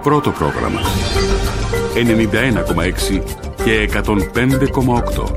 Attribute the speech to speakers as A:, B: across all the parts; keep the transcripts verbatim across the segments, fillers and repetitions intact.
A: Πρώτο πρόγραμμα ενενήντα ένα κόμμα έξι και εκατόν πέντε κόμμα οκτώ.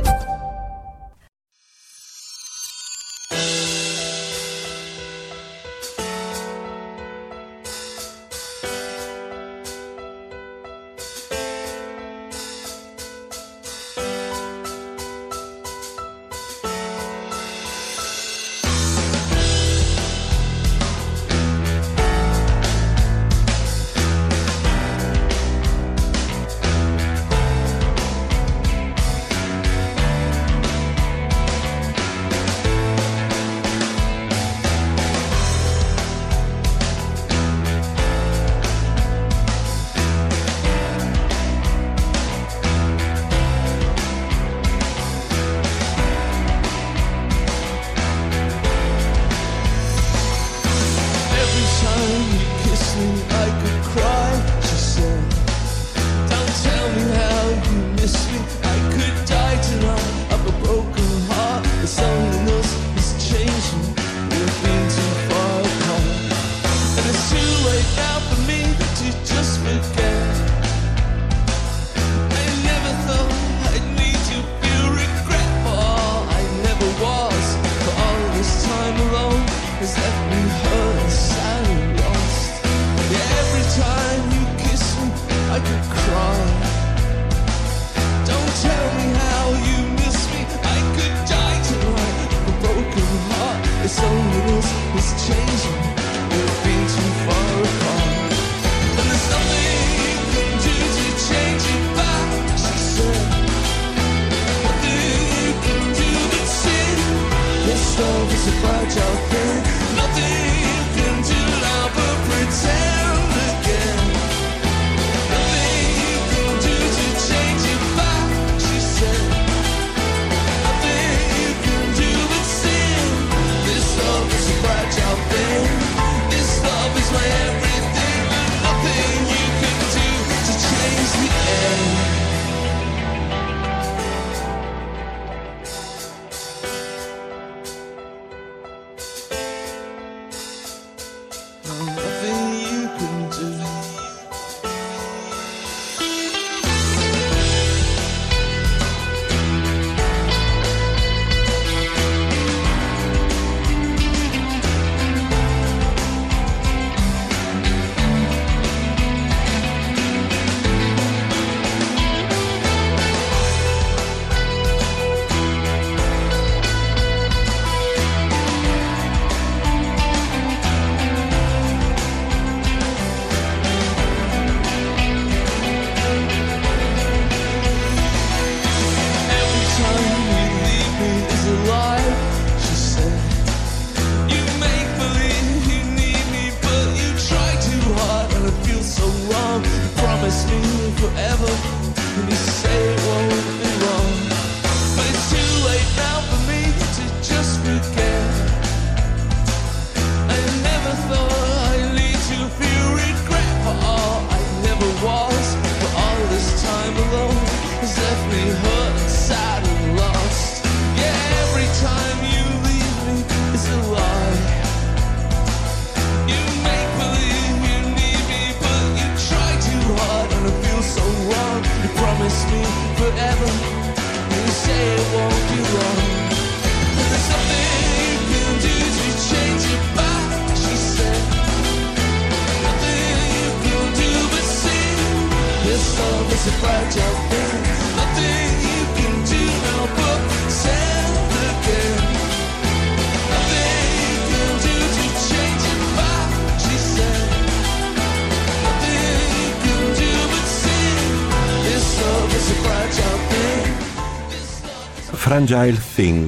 B: Fragile Thing.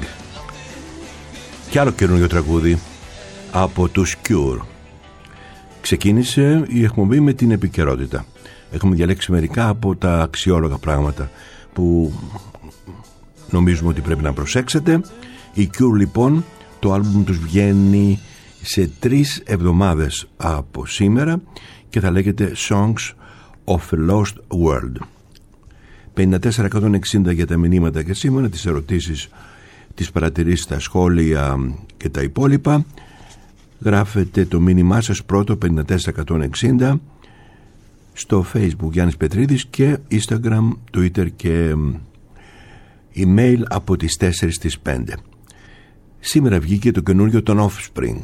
B: Κι άλλο καινούργιο τραγούδι από τους Cure. Ξεκίνησε η εκπομπή με την επικαιρότητα. Έχουμε διαλέξει μερικά από τα αξιόλογα πράγματα που νομίζουμε ότι πρέπει να προσέξετε. Οι Cure λοιπόν, το άλμπουμ τους βγαίνει σε τρεις εβδομάδες από σήμερα και θα λέγεται Songs of a Lost World. πενήντα τέσσερα εκατόν εξήντα για τα μηνύματα και σήμερα, τις ερωτήσεις, τις παρατηρήσεις, τα σχόλια και τα υπόλοιπα. Γράφετε το μήνυμά σας πρώτο πενήντα τέσσερα εκατόν εξήντα στο Facebook Γιάννης Πετρίδης και Instagram, Twitter και email από τις τέσσερις στις πέντε. Σήμερα βγήκε το καινούριο των Offspring.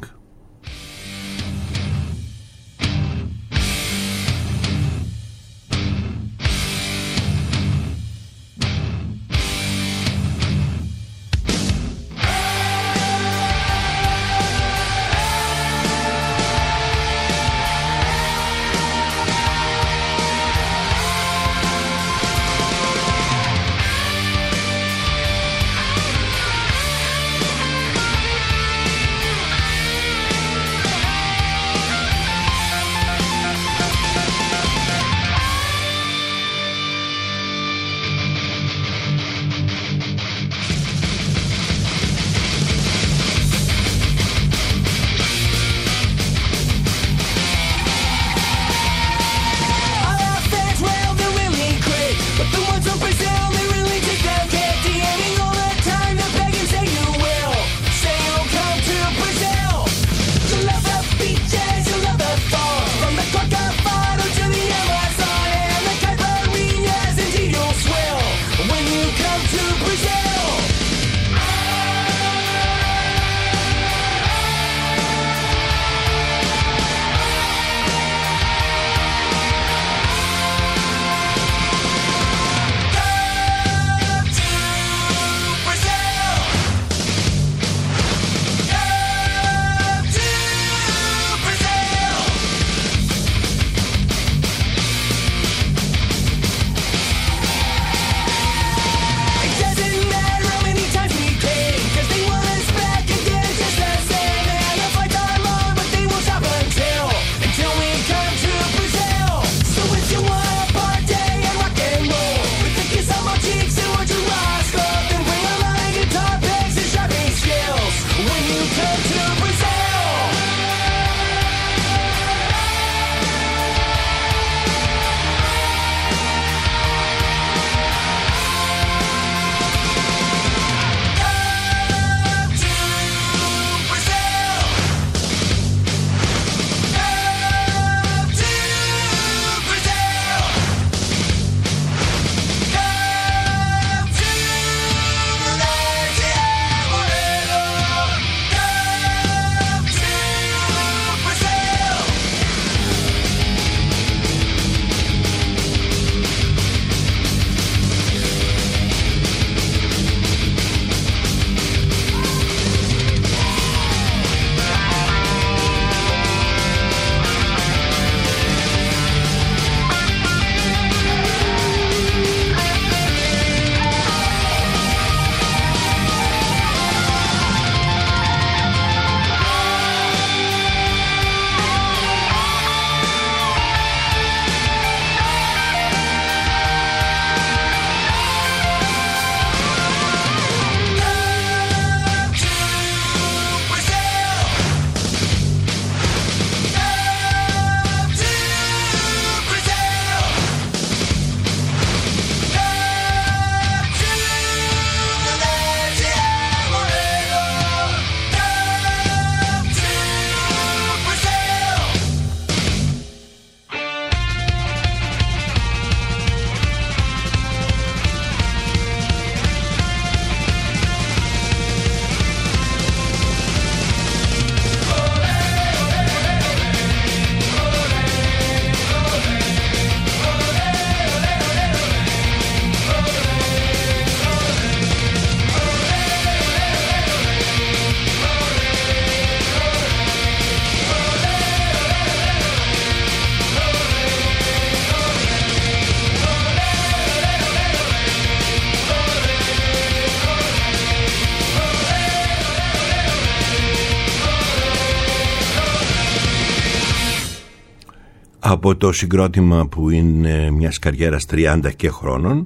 B: από το συγκρότημα που είναι μιας καριέρας τριάντα και χρόνων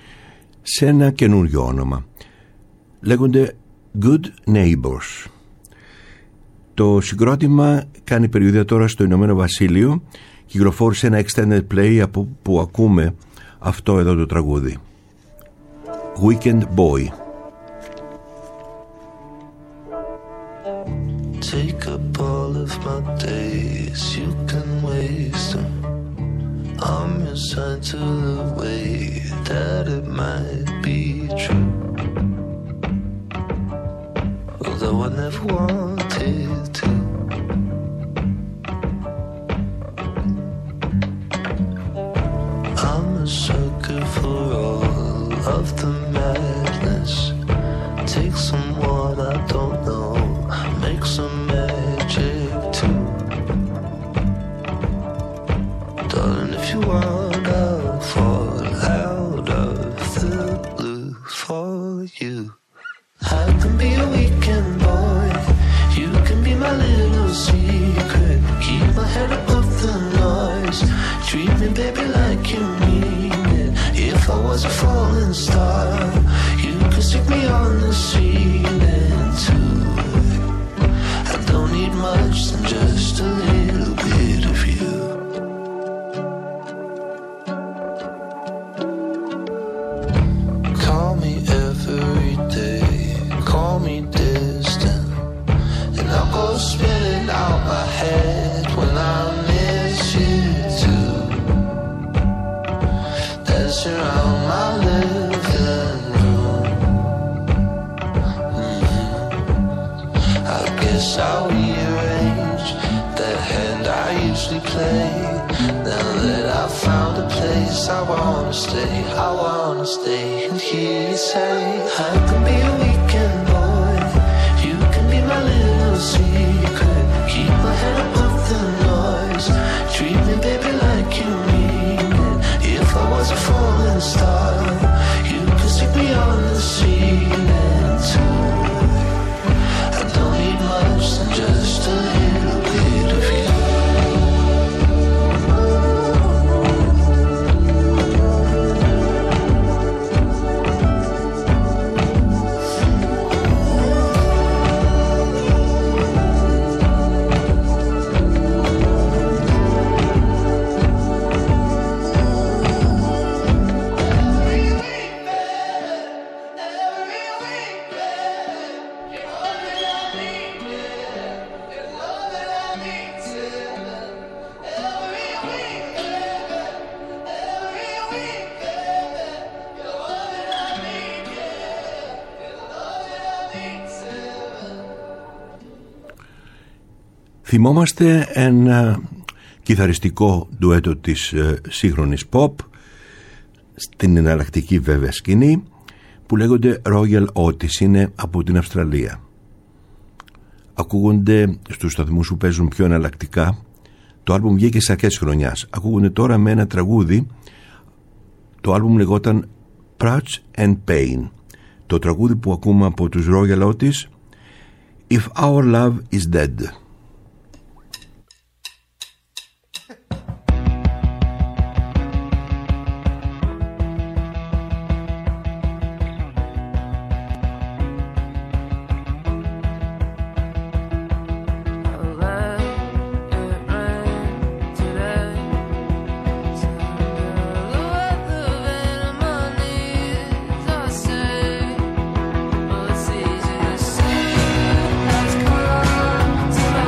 B: σε ένα καινούριο όνομα. Λέγονται Good Neighbors. Το συγκρότημα κάνει περιοδία τώρα στο Ηνωμένο Βασίλειο. Κυκλοφόρησε ένα extended play από που ακούμε αυτό εδώ το τραγούδι. Weekend Boy.
C: Take up all of my days, you can waste them. I'll a sign to the way that it might be true. Although I never wanted to. I'm a sucker for all of the madness. Take someone I don't know, make some magic too. Darling, if you want, I'll fall out of the blue for you. I can be a weekend boy, you can be my little secret. Keep my head above the noise, treat me baby like you mean it. If I was a falling star, you could stick me on the ceiling too. I don't need much than just a little bit of you. Call me every day, call me distant, and I'll go spinning out my head when I miss you too. Dance around my living room. Mm-hmm. I guess I'll rearrange the hand I usually play. Now that I've found a place I wanna stay, I wanna stay and hear you say, I can be a weekend boy, you can be my little secret. Keep my head above the noise, treat me baby like you mean it. If I was a falling star, you could stick me on the ceiling too. I don't need much than just a little bit of you.
B: Θυμόμαστε ένα κιθαριστικό ντουέτο της ε, σύγχρονης pop, στην εναλλακτική βέβαια σκηνή, που λέγονται Royal Otis, είναι από την Αυστραλία. Ακούγονται στους σταθμούς που παίζουν πιο εναλλακτικά. Το άλμπουμ βγήκε στις αρχές της χρονιάς. Ακούγονται τώρα με ένα τραγούδι. Το άλμπουμ λεγόταν Prouch and Pain. Το τραγούδι που ακούμε από τους Royal Otis, If Our Love Is Dead.
D: To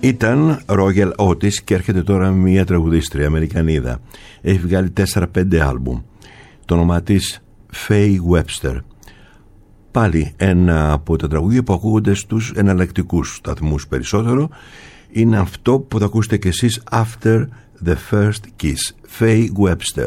B: Ήταν Royal Otis και έρχεται τώρα μια τραγουδίστρια Αμερικανίδα. Έχει βγάλει τέσσερα πέντε άλμπουμ. Το όνομά της Faye Webster. Πάλι ένα από τα τραγούδια που ακούγονται στους εναλλακτικούς σταθμούς περισσότερο. Είναι αυτό που θα ακούσετε κι εσείς, After the First Kiss. Faye Webster.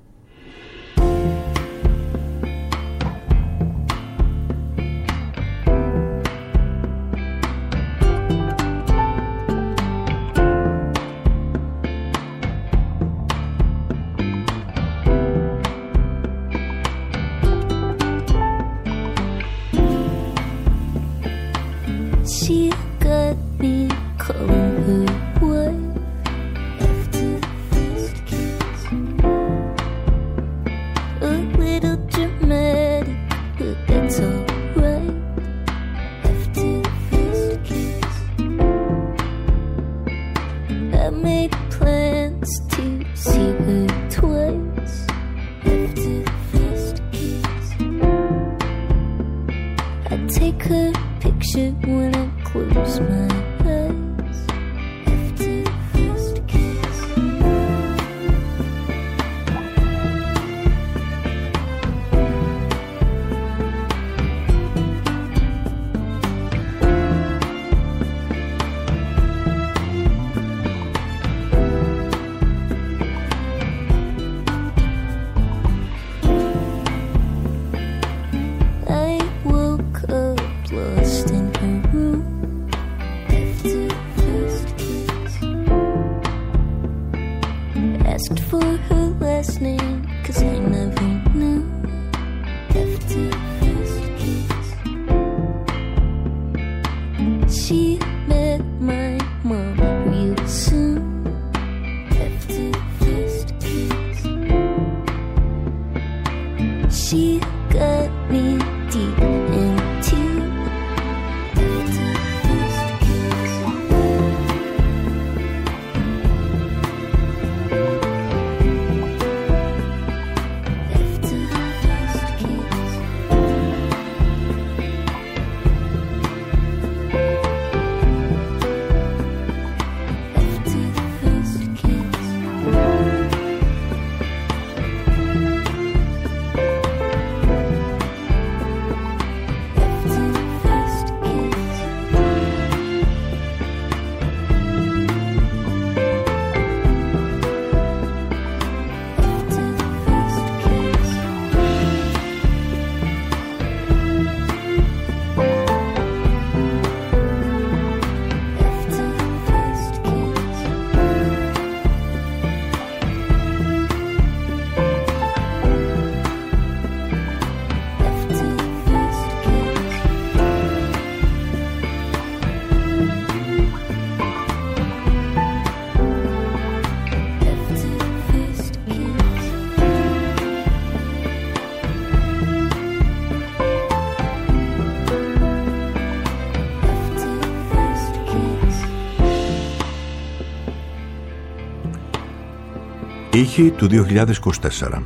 B: Ήχη του δύο χιλιάδες είκοσι τέσσερα.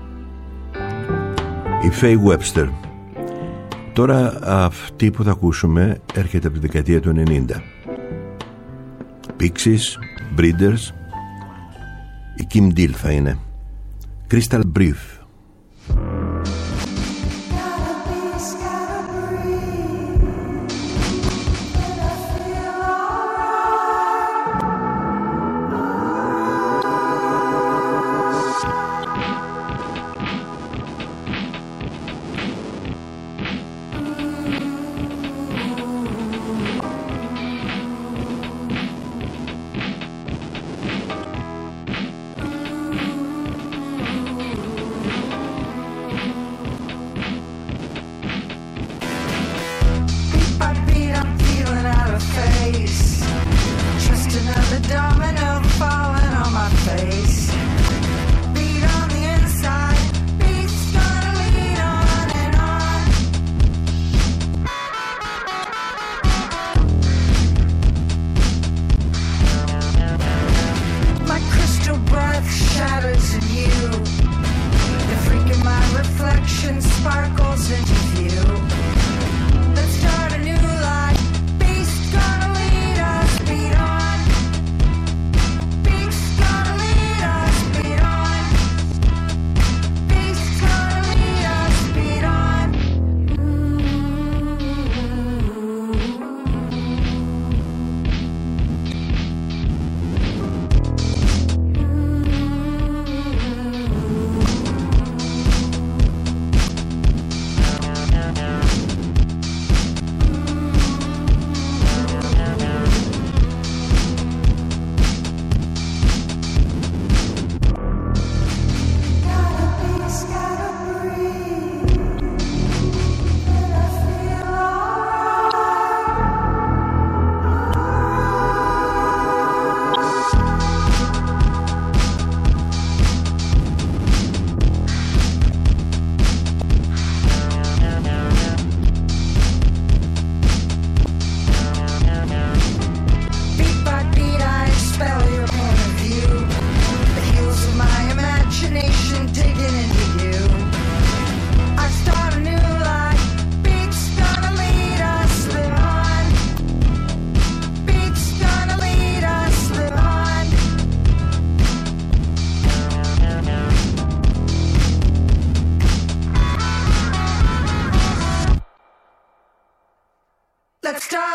B: Η Faye Webster. Τώρα αυτή που θα ακούσουμε έρχεται από τη δεκαετία του ενενήντα. Pixies, Breeders. Η Kim Deal θα είναι. Crystal Brief.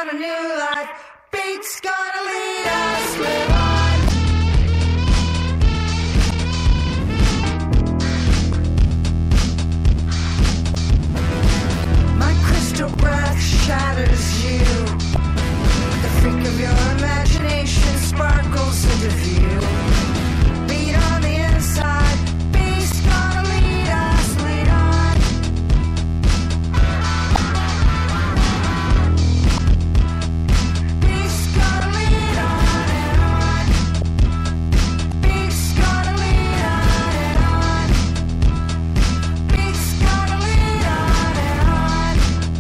D: on a new life. Beats gonna lead us, live on. My crystal breath shatters you. The freak of your imagination sparkles into view. Beat on the inside. Beats gonna lead us, lead on. Beats gonna lead on and on. Beats gonna lead on and on. Beats gonna lead on and on.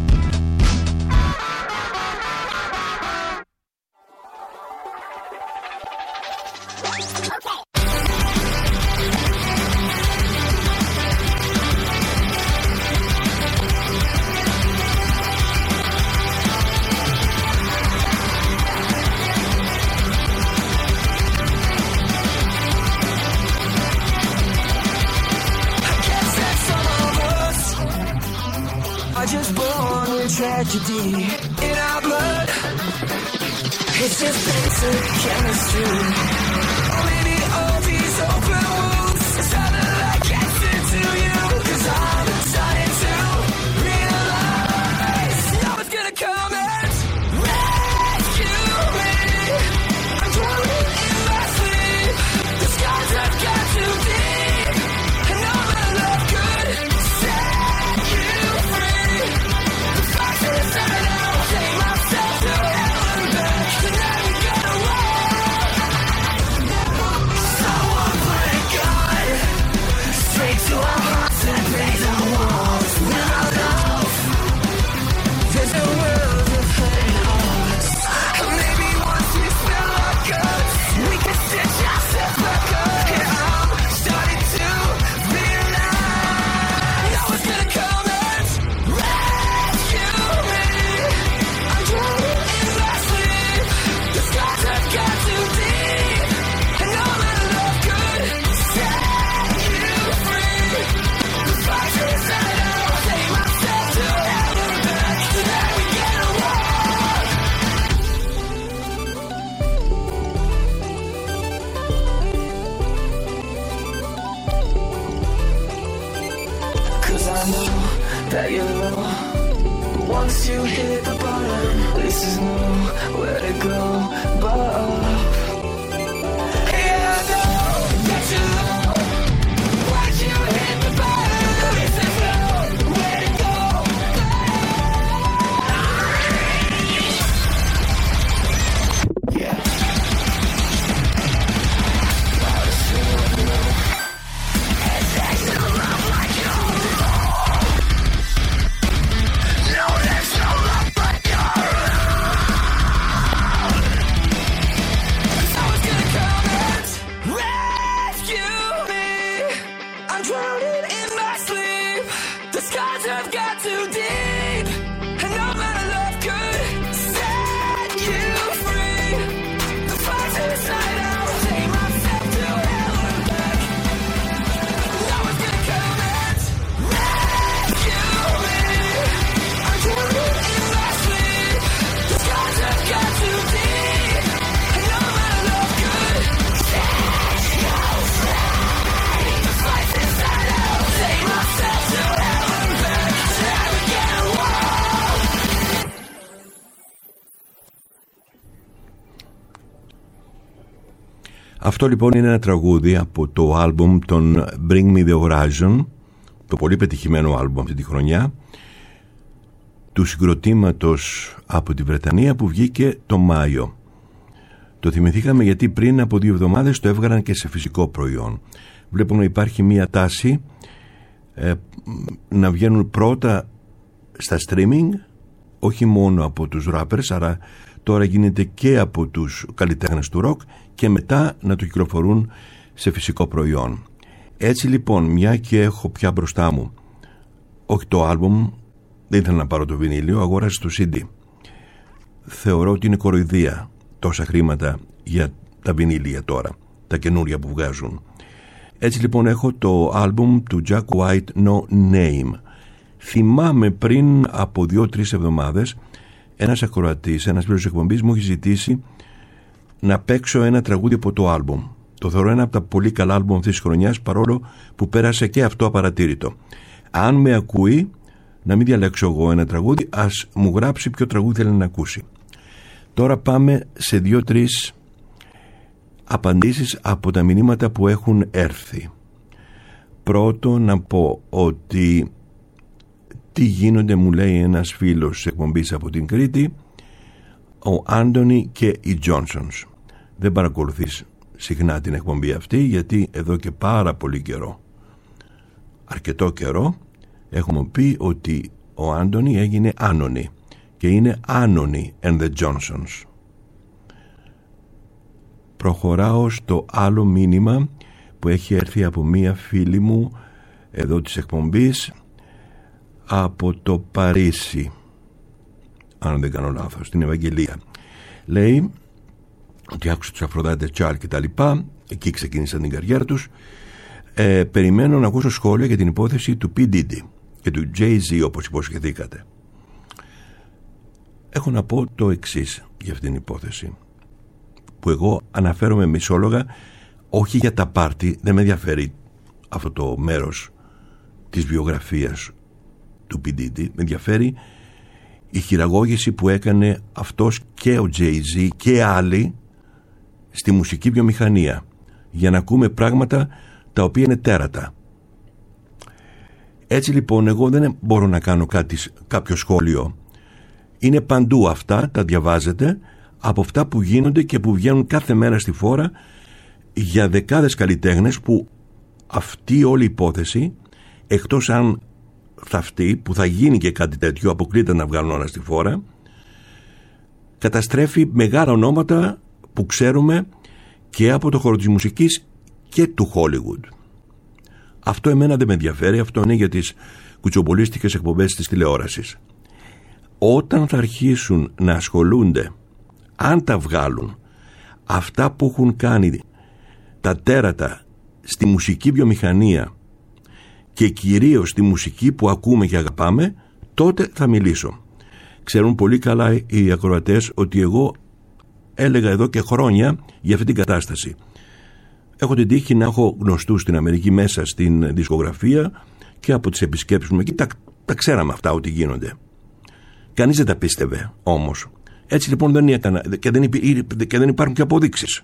C: Are just born with tragedy in our blood. It's just basic chemistry. Or maybe all these open wounds sounded like acid to you. Cause I'm starting to realize no one's gonna come and rescue me. I'm drowning in my sleep. The skies have got too deep. And all my love could set you free. The fight is that I'll take myself to hell and back. Tonight we gotta walk. Someone put a gun straight to our hearts and raise our walls. Without love, there's no world of hurting hearts. And maybe once we spill our guts, we can stitch ourselves back up. And I'm starting to realize no one's gonna come and rescue me. I'm drowning in my sleep. The skies have got too deep. And all my love could set you free. The fight is that I'll take myself to hell and back. Tonight we gotta walk. Cause I know that you're low. But once you hit the bottom, at least there's nowhere to go but up. Yeah, I know that you're low. Once you hit the bottom, at least there's nowhere to go. Yeah. No, there's no love but your own. Someone's gonna come and rescue me. I'm drowning in my sleep. The skies have got too deep. And no matter love could set you free. The fight's inside out. Take myself to hell and back. No one's gonna come and rescue me. I'm drowning in my sleep. The skies have got too deep. And no matter love could set you free. The fight's inside out. Take myself to hell and back. Tonight we gotta walk.
B: Αυτό λοιπόν είναι ένα τραγούδι από το άλμπουμ των Bring Me The Horizon, το πολύ πετυχημένο άλμπουμ αυτή τη χρονιά, του συγκροτήματος από τη Βρετανία που βγήκε το Μάιο. Το θυμηθήκαμε γιατί πριν από δύο εβδομάδες το έβγαλαν και σε φυσικό προϊόν. Βλέπουμε να υπάρχει μία τάση ε, να βγαίνουν πρώτα στα streaming, όχι μόνο από τους rappers, αλλά τώρα γίνεται και από τους καλλιτέχνες του rock, και μετά να το κυκλοφορούν σε φυσικό προϊόν. Έτσι λοιπόν, μια και έχω πια μπροστά μου όχι το άλμπουμ, δεν ήθελα να πάρω το βινίλιο, αγόρασα το σι ντι. Θεωρώ ότι είναι κοροϊδία τόσα χρήματα για τα βινίλια τώρα, τα καινούρια που βγάζουν. Έτσι λοιπόν έχω το άλμπουμ του Jack White No Name. Θυμάμαι πριν από δύο-τρεις εβδομάδες ένας ακροατής, ένας φίλος της εκπομπής μου έχει ζητήσει να παίξω ένα τραγούδι από το άλμπουμ. Το θεωρώ ένα από τα πολύ καλά άλμπουμ αυτής της χρονιάς, παρόλο που πέρασε και αυτό απαρατήρητο. Αν με ακούει, να μην διαλέξω εγώ ένα τραγούδι, ας μου γράψει ποιο τραγούδι θέλει να ακούσει. Τώρα πάμε σε δύο-τρεις απαντήσεις από τα μηνύματα που έχουν έρθει. Πρώτο να πω ότι τι γίνονται, μου λέει ένας φίλος της εκπομπής από την Κρήτη, ο Άντωνι και οι Τζόνσονς. Δεν παρακολουθείς συχνά την εκπομπή αυτή, γιατί εδώ και πάρα πολύ καιρό, αρκετό καιρό, έχουμε πει ότι ο Άντωνι έγινε Άνωνι και είναι Άνωνι and the Johnsons. Προχωράω στο άλλο μήνυμα που έχει έρθει από μία φίλη μου εδώ της εκπομπής από το Παρίσι, αν δεν κάνω λάθος, την Ευαγγελία. Λέει ότι άκουσε τους Αφροδάτε Τσάρ και τα λοιπά, εκεί ξεκίνησαν την καριέρα τους. ε, περιμένω να ακούσω σχόλια για την υπόθεση του P. Diddy και του Jay-Z, όπως υποσχεθήκατε. Έχω να πω το εξής για αυτήν την υπόθεση, που εγώ αναφέρομαι μισόλογα, όχι για τα πάρτι, δεν με ενδιαφέρει αυτό το μέρος της βιογραφίας του P. Diddy, με ενδιαφέρει η χειραγώγηση που έκανε αυτός και ο Jay-Z και άλλοι στη μουσική βιομηχανία, για να ακούμε πράγματα τα οποία είναι τέρατα. Έτσι λοιπόν εγώ δεν μπορώ να κάνω κάτι, κάποιο σχόλιο. Είναι παντού αυτά, τα διαβάζετε, από αυτά που γίνονται και που βγαίνουν κάθε μέρα στη φόρα για δεκάδες καλλιτέχνες, που αυτή όλη η υπόθεση, εκτός αν θα αυτή, που θα γίνει και κάτι τέτοιο, αποκλείται να βγάλουν όλα στη φόρα, καταστρέφει μεγάλα ονόματα που ξέρουμε και από το χώρο της μουσικής και του Hollywood. Αυτό εμένα δεν με ενδιαφέρει, αυτό είναι για τις κουτσομπολίστικες εκπομπές της τηλεόρασης. Όταν θα αρχίσουν να ασχολούνται, αν τα βγάλουν, αυτά που έχουν κάνει τα τέρατα στη μουσική βιομηχανία και κυρίως στη μουσική που ακούμε και αγαπάμε, τότε θα μιλήσω. Ξέρουν πολύ καλά οι ακροατές ότι εγώ έλεγα εδώ και χρόνια για αυτή την κατάσταση. Έχω την τύχη να έχω γνωστούς στην Αμερική μέσα στην δισκογραφία και από τις επισκέψεις μου εκεί τα, τα ξέραμε αυτά ότι γίνονται. Κανείς δεν τα πίστευε όμως. Έτσι λοιπόν δεν έκανα και δεν, υπή, και δεν υπάρχουν και αποδείξεις.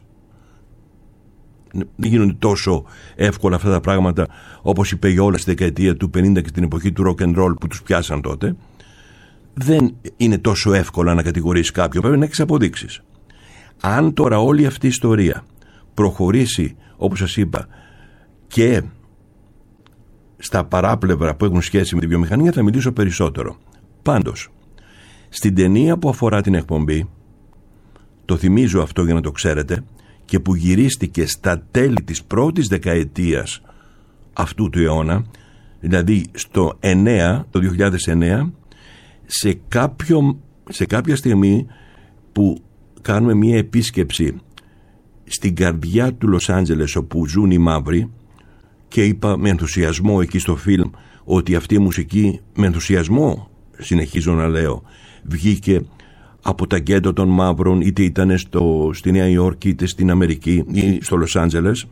B: Δεν γίνονται τόσο εύκολα αυτά τα πράγματα όπως είπε όλα στη δεκαετία του πενήντα και στην εποχή του rock and roll που τους πιάσαν τότε. Δεν είναι τόσο εύκολα να κατηγορήσεις κάποιον, πρέπει να έχεις αποδείξεις. Αν τώρα όλη αυτή η ιστορία προχωρήσει, όπως σας είπα, και στα παράπλευρα που έχουν σχέση με τη βιομηχανία, θα μιλήσω περισσότερο. Πάντως, στην ταινία που αφορά την εκπομπή, το θυμίζω αυτό για να το ξέρετε, και που γυρίστηκε στα τέλη της πρώτης δεκαετίας αυτού του αιώνα, δηλαδή στο εννέα, το δύο χιλιάδες εννέα, σε, κάποιο, σε κάποια στιγμή που κάνουμε μία επίσκεψη στην καρδιά του Λος Άντζελες όπου ζουν οι μαύροι, και είπα με ενθουσιασμό εκεί στο φιλμ ότι αυτή η μουσική, με ενθουσιασμό συνεχίζω να λέω, βγήκε από τα γκέτο των μαύρων, είτε ήταν στο, στη Νέα Υόρκη είτε στην Αμερική ή στο Λος Άντζελες.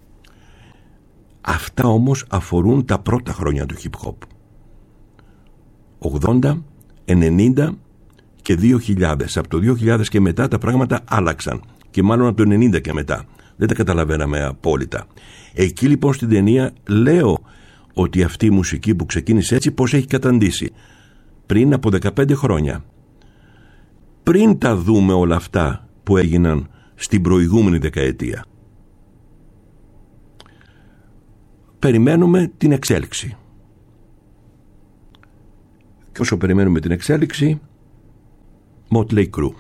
B: Αυτά όμως αφορούν τα πρώτα χρόνια του hip hop, ογδόντα, ενενήντα και δύο χιλιάδες. Από το δύο χιλιάδες και μετά τα πράγματα άλλαξαν, και μάλλον από το ενενήντα και μετά δεν τα καταλαβαίναμε απόλυτα. Εκεί λοιπόν στην ταινία λέω ότι αυτή η μουσική που ξεκίνησε έτσι, πώς έχει καταντήσει πριν από δεκαπέντε χρόνια, πριν τα δούμε όλα αυτά που έγιναν στην προηγούμενη δεκαετία. Περιμένουμε την εξέλιξη, και όσο περιμένουμε την εξέλιξη, Motley Crue.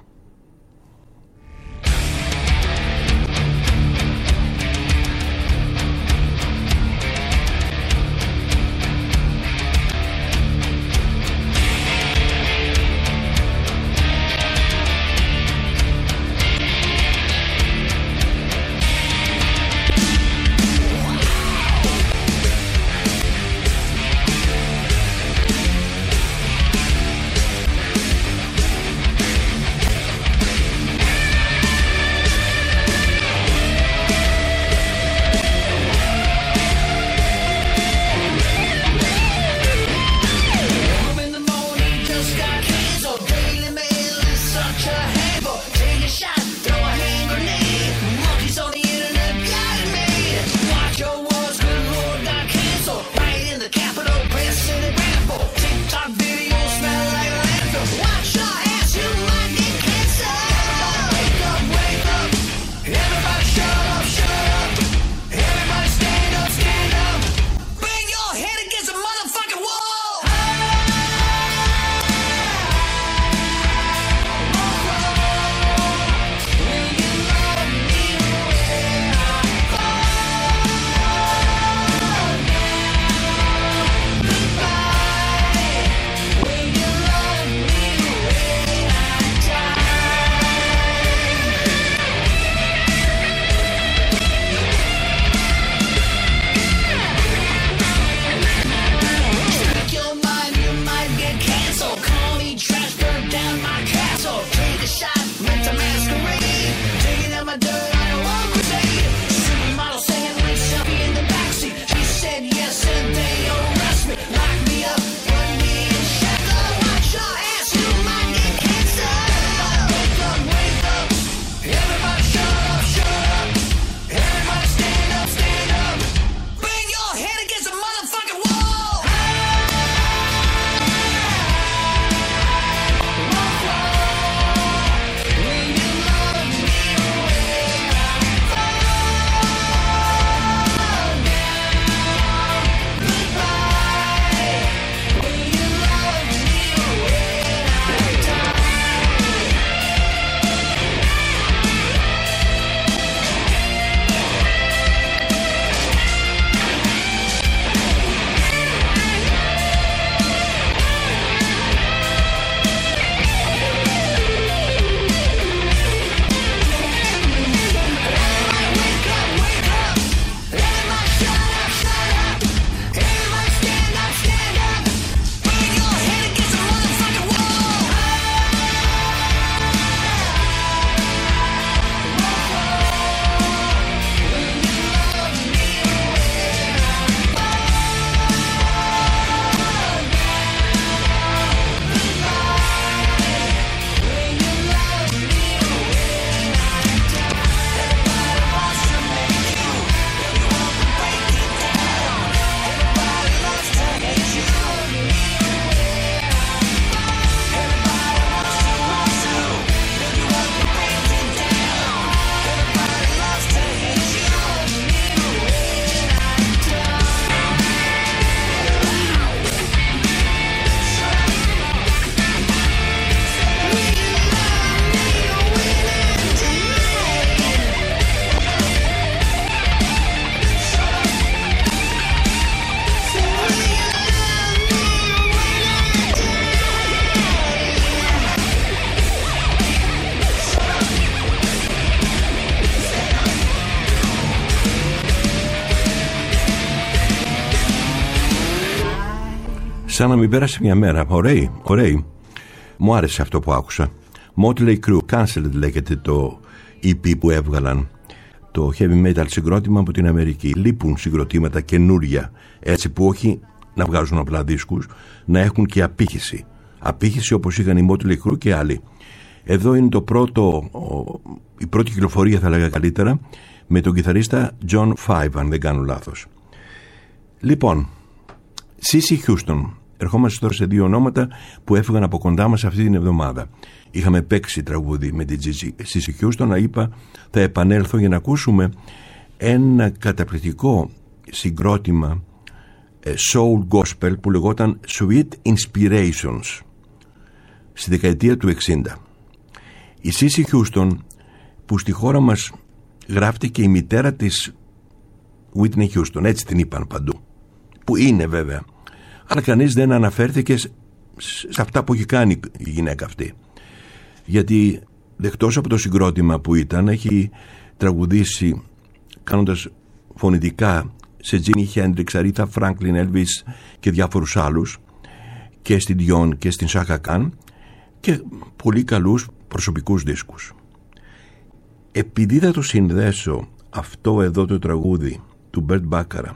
B: Σαν να μην πέρασε μια μέρα. Ωραίοι, ωραίοι. Μου άρεσε αυτό που άκουσα. Motley Crue, Cancelled λέγεται το ι πι που έβγαλαν. Το heavy metal συγκρότημα από την Αμερική. Λείπουν συγκροτήματα καινούρια, έτσι που όχι να βγάζουν απλά δίσκους, να έχουν και απήχηση. Απήχηση όπως είχαν οι Motley Crue και άλλοι. Εδώ είναι το πρώτο, η πρώτη κυκλοφορία θα λέγα καλύτερα, με τον κιθαρίστα John Five, αν δεν κάνω λάθος. Λοιπόν, Σίσι Houston. Ερχόμαστε τώρα σε δύο ονόματα που έφυγαν από κοντά μας αυτή την εβδομάδα. Είχαμε παίξει τραγούδι με την Σίσι Houston, είπα θα επανέλθω για να ακούσουμε ένα καταπληκτικό συγκρότημα soul gospel που λεγόταν Sweet Inspirations στη δεκαετία του εξήντα. Η Σίσι Houston, που στη χώρα μας γράφτηκε η μητέρα της Whitney Houston, έτσι την είπαν παντού, που είναι βέβαια, αλλά κανείς δεν αναφέρθηκε σε αυτά που έχει κάνει η γυναίκα αυτή, γιατί εκτός από το συγκρότημα που ήταν, έχει τραγουδήσει κάνοντας φωνητικά σε Jimi Hendrix, Aretha Franklin, Elvis και διάφορους άλλους, και στην Dion και στην Chaka Khan, και πολύ καλούς προσωπικούς δίσκους. Επειδή θα το συνδέσω αυτό εδώ το τραγούδι του Burt Bacharach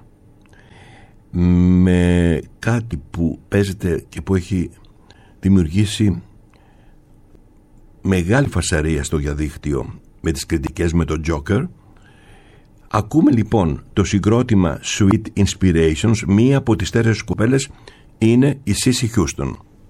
B: με κάτι που παίζεται και που έχει δημιουργήσει μεγάλη φασαρία στο διαδίκτυο με τις κριτικές με τον Joker, ακούμε λοιπόν το συγκρότημα Sweet Inspirations. Μία από τις τέσσερις κοπέλες είναι η Σίσι Houston.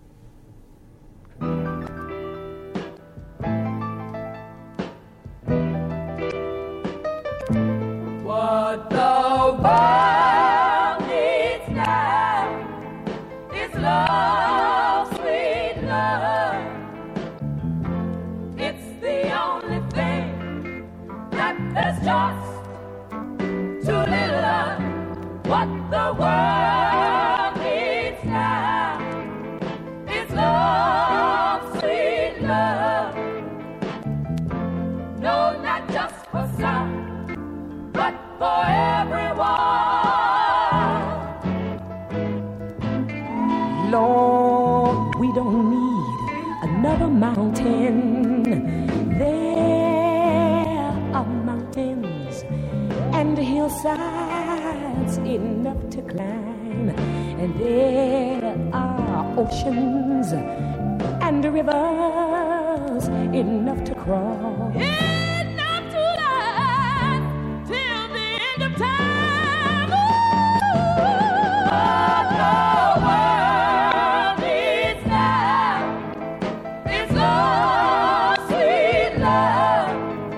E: Hillsides enough to climb, and there are oceans and rivers enough to cross, enough to last till the end of time. Ooh, the world needs now is love, sweet love.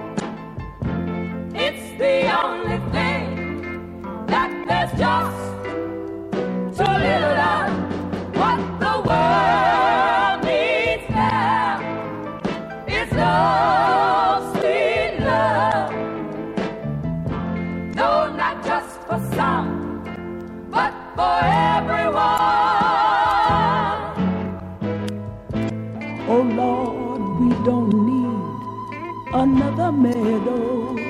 E: It's the only thing that there's just too little of. What the world needs now is love, sweet love. No, not just for some, but for everyone.
F: Oh Lord, we don't need another meadow.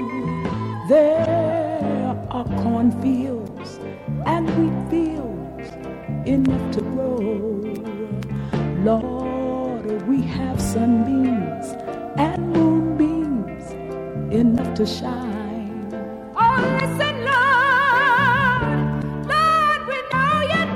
F: There are cornfields and wheat fields enough to grow. Lord, we have sunbeams and moonbeams enough to shine.
E: Oh, listen, Lord, Lord, we know you're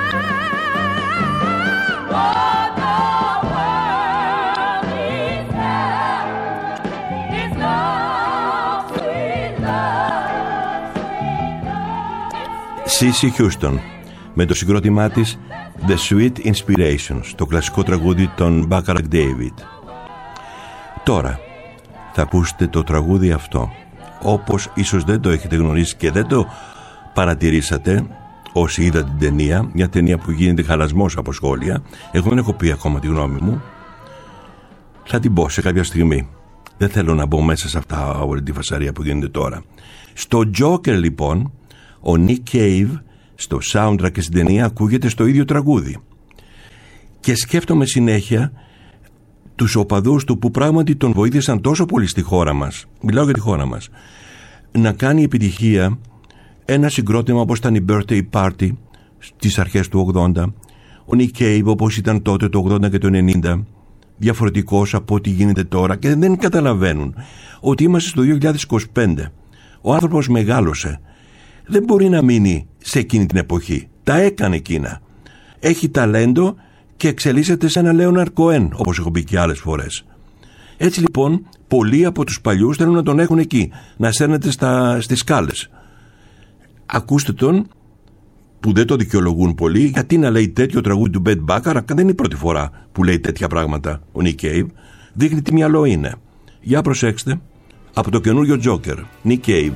E: nigh. What the world needs now is love, sweet love, sweet love.
B: Σίσι Houston με το συγκρότημά της The Sweet Inspirations, το κλασικό τραγούδι των Bacharach David. Τώρα θα ακούσετε το τραγούδι αυτό, όπως ίσως δεν το έχετε γνωρίσει και δεν το παρατηρήσατε όσοι είδατε την ταινία, μια ταινία που γίνεται χαλασμός από σχόλια. Εγώ δεν έχω πει ακόμα τη γνώμη μου, θα την πω σε κάποια στιγμή. Δεν θέλω να μπω μέσα σε αυτά όλη τη φασαρία που γίνεται τώρα. Στο Joker λοιπόν, ο Nick Cave στο soundtrack και στην ταινία ακούγεται στο ίδιο τραγούδι, και σκέφτομαι συνέχεια τους οπαδούς του που πράγματι τον βοήθησαν τόσο πολύ στη χώρα μας, μιλάω για τη χώρα μας, να κάνει επιτυχία ένα συγκρότημα όπως ήταν η Birthday Party στις αρχές του ογδόντα, ο Nick Cave όπως ήταν τότε το ογδόντα και το ενενήντα, διαφορετικός από ό,τι γίνεται τώρα, και δεν καταλαβαίνουν ότι είμαστε στο δύο χιλιάδες είκοσι πέντε. Ο άνθρωπος μεγάλωσε. Δεν μπορεί να μείνει σε εκείνη την εποχή. Τα έκανε εκείνα. Έχει ταλέντο και εξελίσσεται σε ένα Λέοναρντ Κοέν, όπως έχω πει και άλλες φορές. Έτσι λοιπόν, πολλοί από τους παλιούς θέλουν να τον έχουν εκεί, να σέρνεται στα, στις σκάλες. Ακούστε τον, που δεν το δικαιολογούν πολλοί, γιατί να λέει τέτοιο τραγούδι του Μπέτ Μπάκαρα, δεν είναι η πρώτη φορά που λέει τέτοια πράγματα ο Nick Cave. Δείχνει τι μυαλό είναι. Για προσέξτε, από το καινούριο Joker, Nick Cave.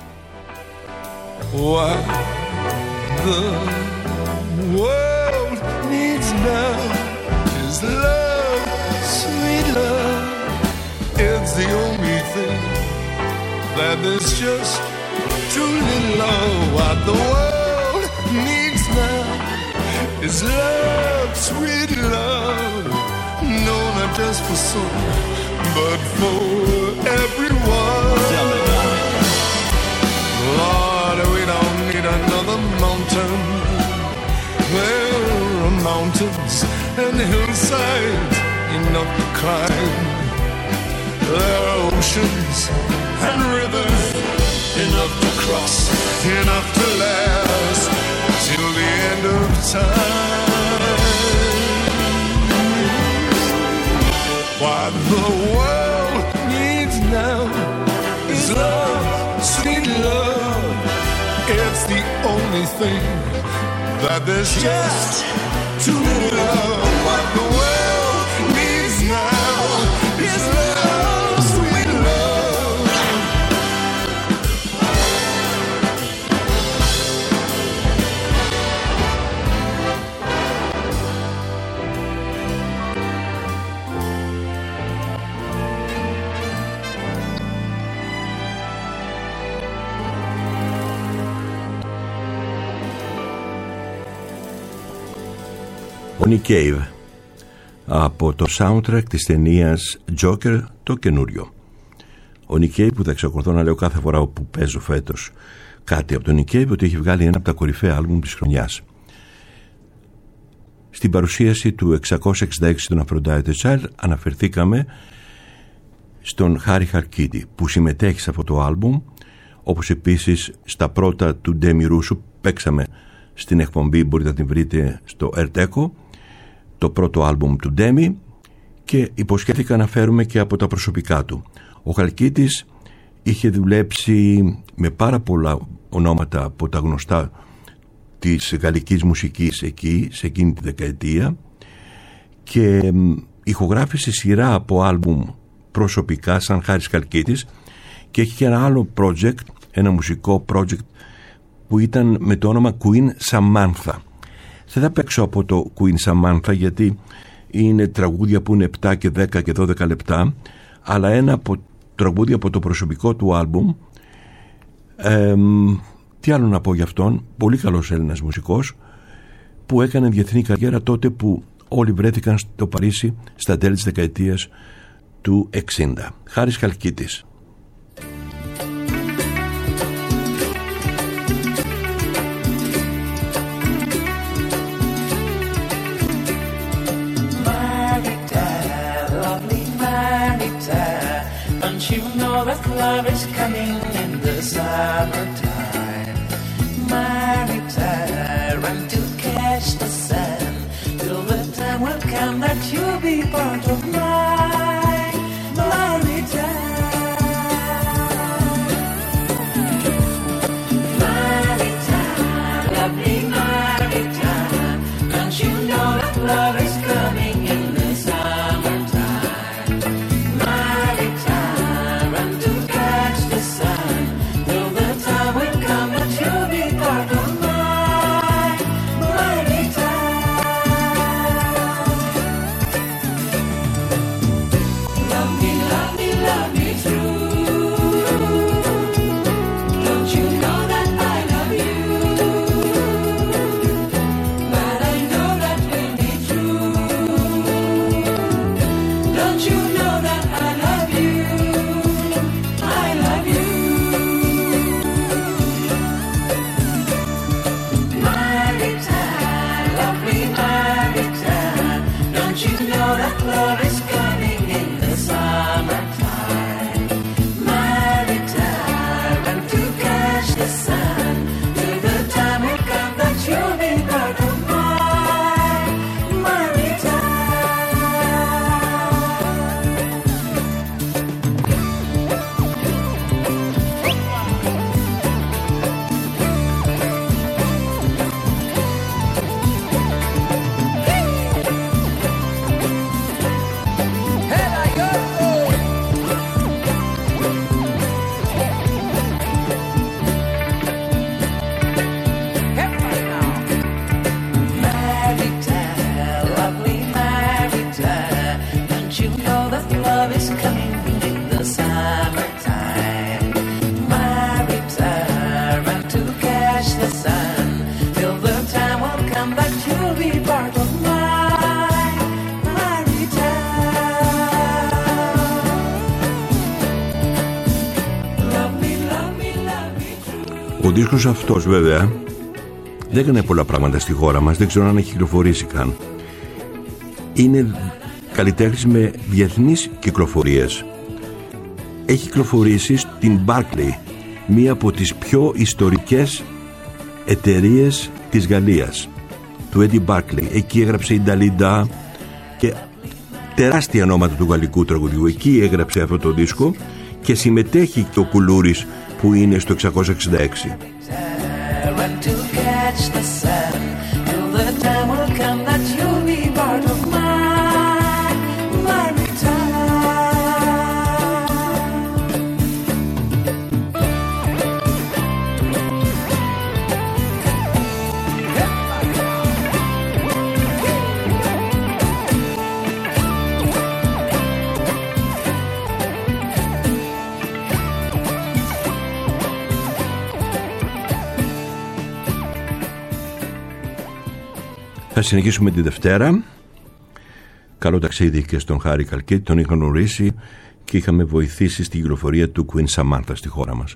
C: What the world needs now is love, sweet love. It's the only thing that there's just too little of. What the world needs now is love, sweet love. No, not just for some, but for everyone. Lord, we don't need another mountain. There are mountains and hillsides enough to climb. There are oceans and rivers enough to cross, enough to last till the end of time. What the world needs now is love, sweet love. It's the only thing that there's just too little of. What the world needs now is love, sweet love.
B: Ο Nick Cave από το soundtrack της ταινίας Joker, το καινούριο. Ο Nick Cave, που θα εξακολουθώ να λέω κάθε φορά που παίζω φέτος κάτι από τον Nick Cave, ότι έχει βγάλει ένα από τα κορυφαία άλμπουμ της χρονιάς. Στην παρουσίαση του εξακόσια εξήντα έξι των Aphrodite Child αναφερθήκαμε στον Χάρι Χαρκίτη, που συμμετέχει σε αυτό το άλμπουμ, όπως επίσης στα πρώτα του Ντέμι Ρούσου. Παίξαμε στην εκπομπή, μπορείτε να την βρείτε στο Ερτέκο, το πρώτο άλμπουμ του Ντέμι, και υποσχέθηκα να φέρουμε και από τα προσωπικά του. Ο Χαλκίτης είχε δουλέψει με πάρα πολλά ονόματα από τα γνωστά της γαλλικής μουσικής εκεί, σε εκείνη τη δεκαετία, και ηχογράφησε σειρά από άλμπουμ προσωπικά σαν Χάρης Χαλκίτης, και έχει και ένα άλλο project, ένα μουσικό project που ήταν με το όνομα Queen Samantha. Δεν θα παίξω από το Queen Samantha γιατί είναι τραγούδια που είναι επτά και δέκα και δώδεκα λεπτά, αλλά ένα από τραγούδια από το προσωπικό του άλμπουμ. Ε, τι άλλο να πω για αυτόν? Πολύ καλός Έλληνας μουσικός που έκανε διεθνή καριέρα τότε που όλοι βρέθηκαν στο Παρίσι στα τέλη της δεκαετίας του εξήντα. Χάρης Χαλκίτης.
G: Love is coming in the summertime. Marita, run to catch the sun, till the time will come that you'll be part of mine. Marita, Marita, lovely Marita, don't you know that love is coming in the summertime? Marita,
B: Ο δίσκος αυτός βέβαια δεν έκανε πολλά πράγματα στη χώρα μας, δεν ξέρω αν έχει κυκλοφορήσει καν. Είναι καλλιτέχνης με διεθνείς κυκλοφορίες. Έχει κυκλοφορήσει στην Barclay, μία από τις πιο ιστορικές εταιρείες της Γαλλίας, του Eddie Barclay. Εκεί έγραψε η Νταλίντα και τεράστια ονόματα του γαλλικού τραγουδιού. Εκεί έγραψε αυτό το δίσκο και συμμετέχει και ο Κουλούρης που είναι στο εξακόσια εξήντα έξι. Θα συνεχίσουμε τη Δευτέρα. Καλό ταξίδι και στον Χάρη Καλκίτη. Τον είχα γνωρίσει και είχαμε βοηθήσει στην κυκλοφορία του Queen Samantha στη χώρα μας.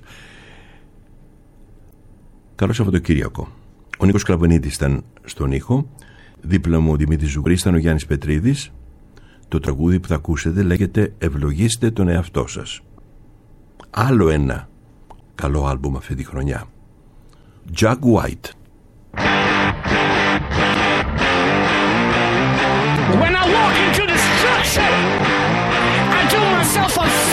B: Καλό Σαββατοκύριακο. Ο Νίκος Κλαβενίτης ήταν στον ήχο. Δίπλα μου ο Δημήτρης Ζουγρής, ήταν ο Γιάννης Πετρίδης. Το τραγούδι που θα ακούσετε λέγεται «Ευλογήστε τον εαυτό σας». Άλλο ένα καλό άλμπουμ αυτή τη χρονιά. Jack White.
H: When I walk into destruction, I do myself a